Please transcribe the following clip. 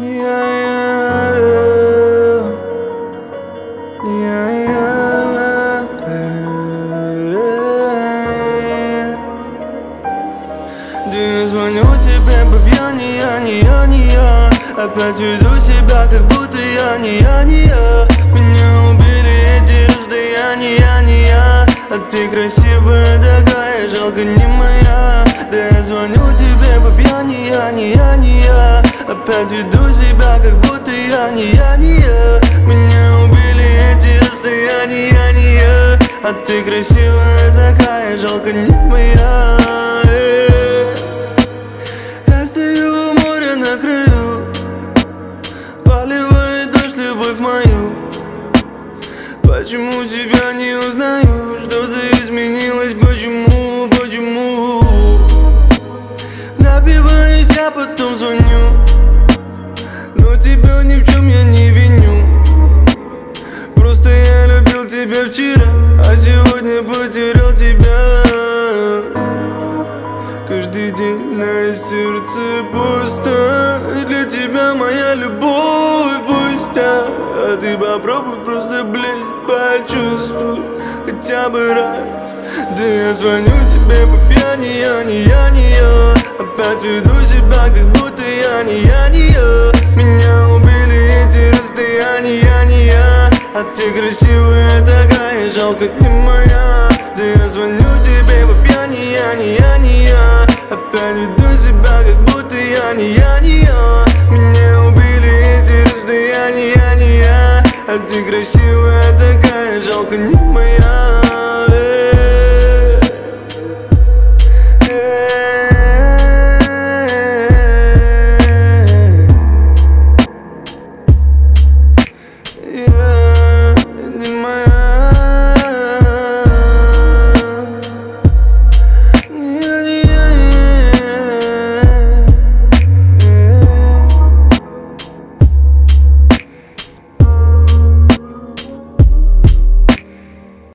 Я звоню тебе по пьяни, не я. Опять веду себя, как будто я не я. Меня убили эти расстояния, не я. А ты красивая такая, жалко не моя. Да я звоню тебе по пьяни, не я. Опять веду себя, как будто я не я. Меня убили эти расстояния, не я. А ты красивая такая, жалко не моя. Я стою в море на краю, поливает дождь любовь мою. Почему тебя не узнаю? Что-то изменилось, почему? Напиваюсь, я потом звоню, но тебя ни в чем я не виню. Просто я любил тебя вчера, а сегодня потерял тебя. Каждый день на сердце пусто. Для тебя моя любовь пуста. А ты попробуй просто, почувствуй хотя бы раз. Да я звоню тебе по пьяни, не я. Опять веду себя, как будто я не я. Меня убили эти расстояния, не я. А ты красивая такая, жалко не моя. Да я звоню тебе по пьяни, не я. Опять веду себя, как будто я не я. Меня убили эти расстояния, не я. А ты красивая такая, жалко не моя.